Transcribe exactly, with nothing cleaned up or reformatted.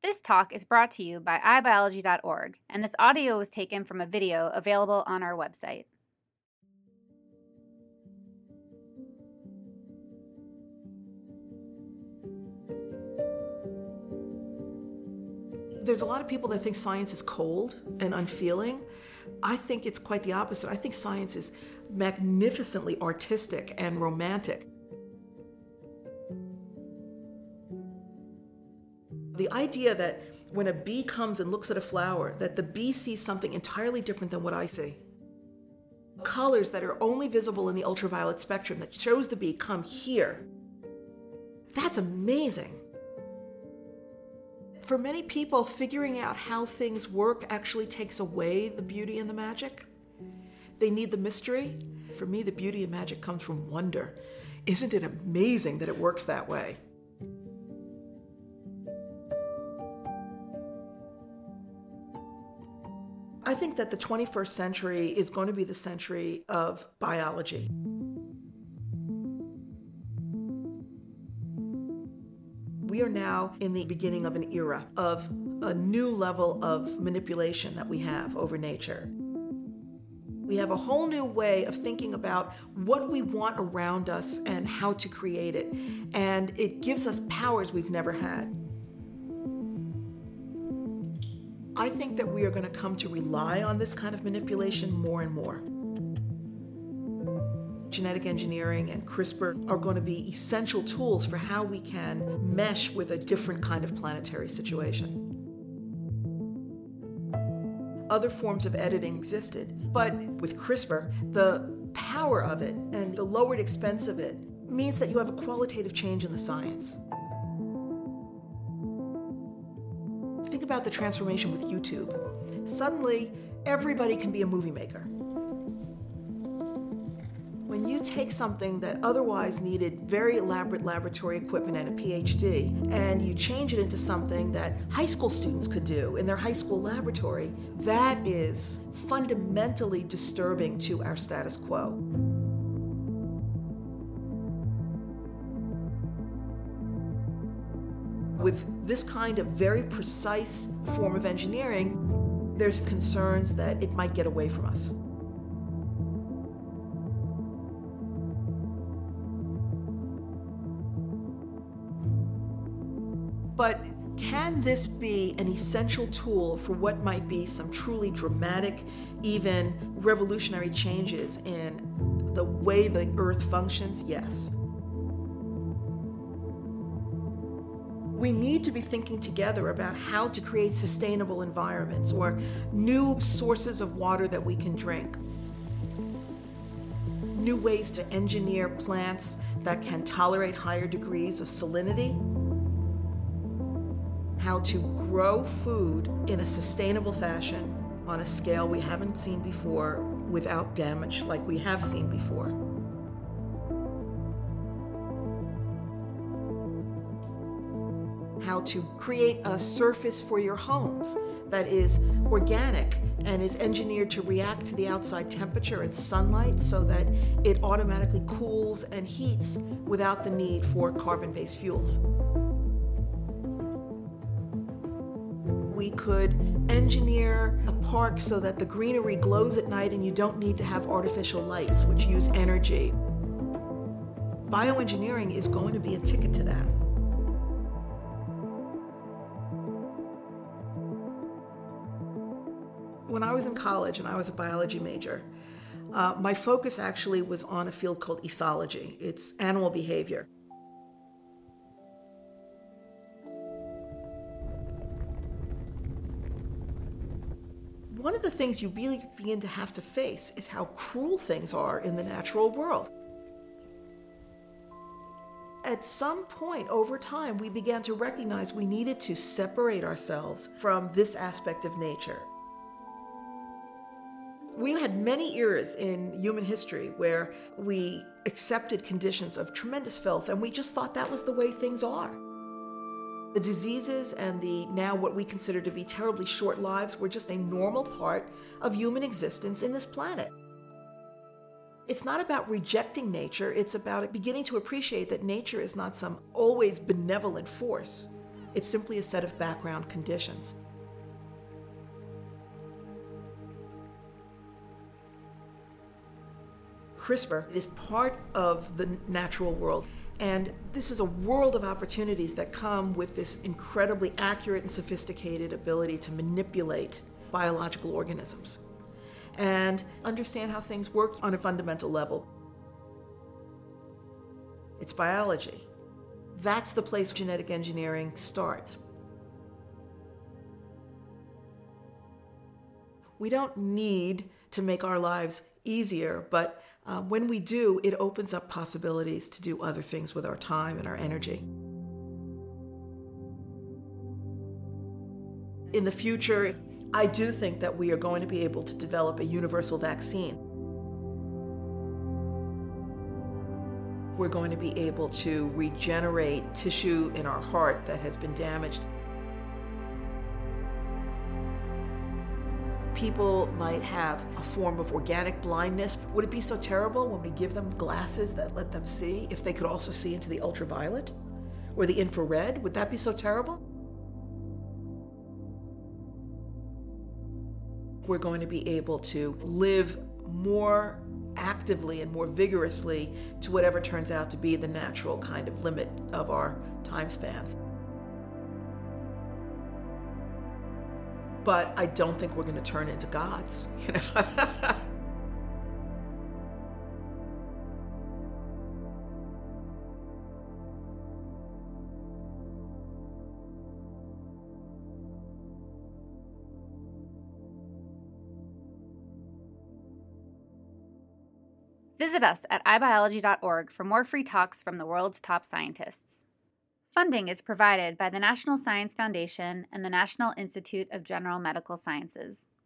This talk is brought to you by i biology dot org, and this audio was taken from a video available on our website. There's a lot of people that think science is cold and unfeeling. I think it's quite the opposite. I think science is magnificently artistic and romantic. The idea that when a bee comes and looks at a flower, that the bee sees something entirely different than what I see. Colors that are only visible in the ultraviolet spectrum that shows the bee come here. That's amazing. For many people, figuring out how things work actually takes away the beauty and the magic. They need the mystery. For me, the beauty and magic comes from wonder. Isn't it amazing that it works that way? I think that the twenty-first century is going to be the century of biology. We are now in the beginning of an era of a new level of manipulation that we have over nature. We have a whole new way of thinking about what we want around us and how to create it. And it gives us powers we've never had. I think that we are going to come to rely on this kind of manipulation more and more. Genetic engineering and CRISPR are going to be essential tools for how we can mesh with a different kind of planetary situation. Other forms of editing existed, but with CRISPR, the power of it and the lowered expense of it means that you have a qualitative change in the science. Think about the transformation with YouTube. Suddenly, everybody can be a movie maker. When you take something that otherwise needed very elaborate laboratory equipment and a P H D, and you change it into something that high school students could do in their high school laboratory, that is fundamentally disturbing to our status quo. With this kind of very precise form of engineering, there's concerns that it might get away from us. But can this be an essential tool for what might be some truly dramatic, even revolutionary changes in the way the Earth functions? Yes. We need to be thinking together about how to create sustainable environments or new sources of water that we can drink. New ways to engineer plants that can tolerate higher degrees of salinity. How to grow food in a sustainable fashion on a scale we haven't seen before without damage like we have seen before. How to create a surface for your homes that is organic and is engineered to react to the outside temperature and sunlight so that it automatically cools and heats without the need for carbon-based fuels. We could engineer a park so that the greenery glows at night and you don't need to have artificial lights, which use energy. Bioengineering is going to be a ticket to that. When I was in college and I was a biology major, uh, my focus actually was on a field called ethology. It's animal behavior. One of the things you really begin to have to face is how cruel things are in the natural world. At some point over time, we began to recognize we needed to separate ourselves from this aspect of nature. We had many eras in human history where we accepted conditions of tremendous filth, and we just thought that was the way things are. The diseases and the now what we consider to be terribly short lives were just a normal part of human existence in this planet. It's not about rejecting nature, it's about beginning to appreciate that nature is not some always benevolent force. It's simply a set of background conditions. CRISPR is part of the natural world, and this is a world of opportunities that come with this incredibly accurate and sophisticated ability to manipulate biological organisms and understand how things work on a fundamental level. It's biology. That's the place genetic engineering starts. We don't need to make our lives easier, but uh, when we do, it opens up possibilities to do other things with our time and our energy. In the future, I do think that we are going to be able to develop a universal vaccine. We're going to be able to regenerate tissue in our heart that has been damaged. People might have a form of organic blindness. Would it be so terrible when we give them glasses that let them see if they could also see into the ultraviolet or the infrared? Would that be so terrible? We're going to be able to live more actively and more vigorously to whatever turns out to be the natural kind of limit of our time spans. But I don't think we're going to turn into gods, you know. Visit us at i biology dot org for more free talks from the world's top scientists. Funding is provided by the National Science Foundation and the National Institute of General Medical Sciences.